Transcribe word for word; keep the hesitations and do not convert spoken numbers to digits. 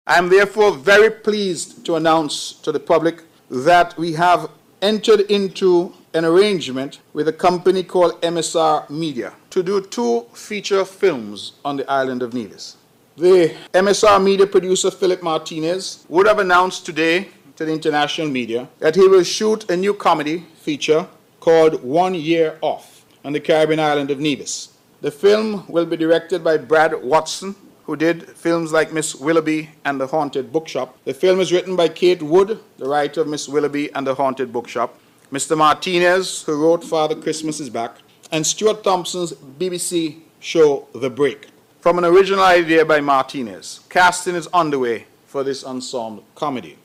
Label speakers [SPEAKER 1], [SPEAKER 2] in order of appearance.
[SPEAKER 1] I am therefore very pleased to announce to the public that we have entered into an arrangement with a company called M S R Media to do two feature films on the island of Nevis. The M S R Media producer, Philip Martinez, would have announced today to the international media that he will shoot a new comedy feature called One Year Off on the Caribbean island of Nevis. The film will be directed by Brad Watson, who did films like Miss Willoughby and the Haunted Bookshop. The film is written by Kate Wood, the writer of Miss Willoughby and the Haunted Bookshop, Mister Martinez, who wrote Father Christmas is Back, and Stuart Thompson's B B C show The Break. From an original idea by Martinez, casting is underway for this ensemble comedy.